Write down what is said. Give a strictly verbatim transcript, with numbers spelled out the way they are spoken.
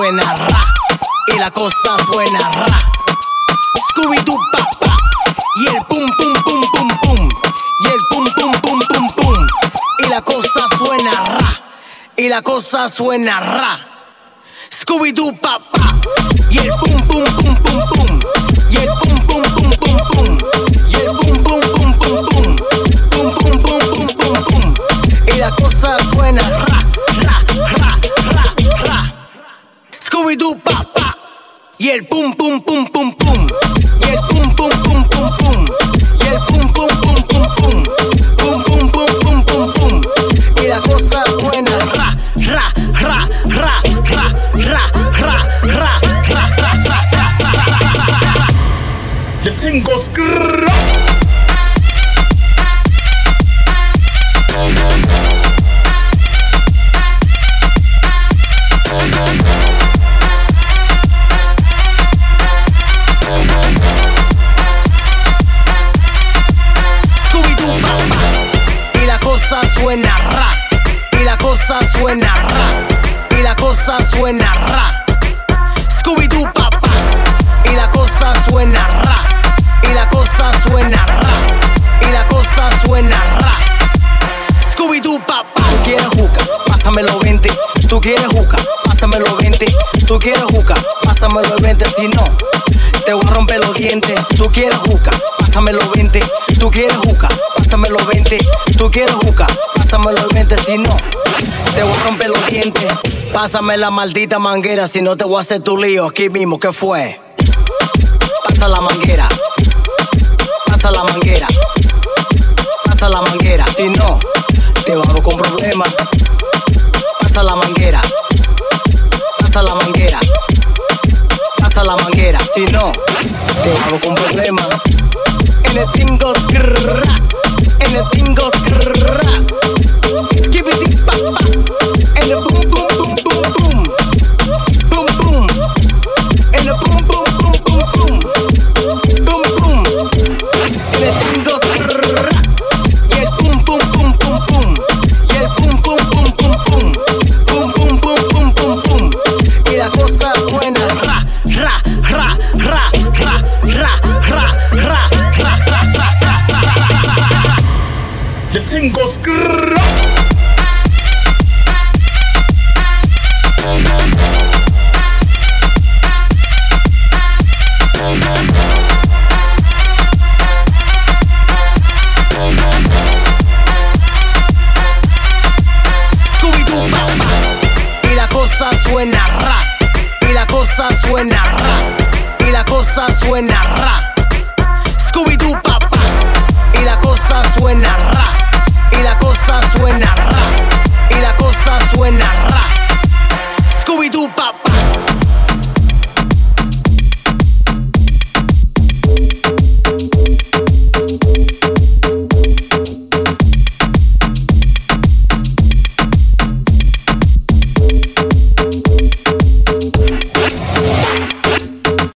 suena ra, y la cosa suena ra. Scooby-Doo papá, y el pum pum pum pum pum, y el pum pum pum pum pum, y la cosa suena ra, y la cosa suena ra. Scooby-Doo papá, y el pum pum pum pum pum, y el pum pum pum pum pum, y el pum pum pum pum pum, pum pum pum pum pum pum, y la cosa suena ra, ra, ra, ra, ra. Scooby-Doo papá, y el pum pum pum pum pum, y el pum pum pum pum pum, y el pum pum pum pum pum, pum pum pum pum pum pum, y la cosa suena ra, ra, ra, ra, ra, ra, ra, ra, ra, ra, ra, ra, ra, ra, ra. The thing goes grrrr. Suena ra, y la cosa suena ra, y la cosa suena ra. Scooby-Doo papá, y la cosa suena ra, y la cosa suena ra, y la cosa suena ra. Scooby-Doo papá. Tú quieres juca, pásamelo veinte. Tú quieres juca, pásamelo veinte. Tú quieres juca, pásamelo veinte. Si no, te voy a romper los dientes. Tú quieres juca, pásamelo veinte. Tú quieres juca, pásamelo veinte. Tú quieres juca, pásamelo veinte. Si no, te voy a romper los dientes. Pásame la maldita manguera, si no te voy a hacer tu lío aquí mismo. ¿Qué fue? Pasa la manguera, pasa la manguera, pasa la manguera. Si no, te hago con problemas. Pasa la manguera, pasa la manguera, pasa la manguera. Si no, te hago con problemas. En el cinco, en el cinco,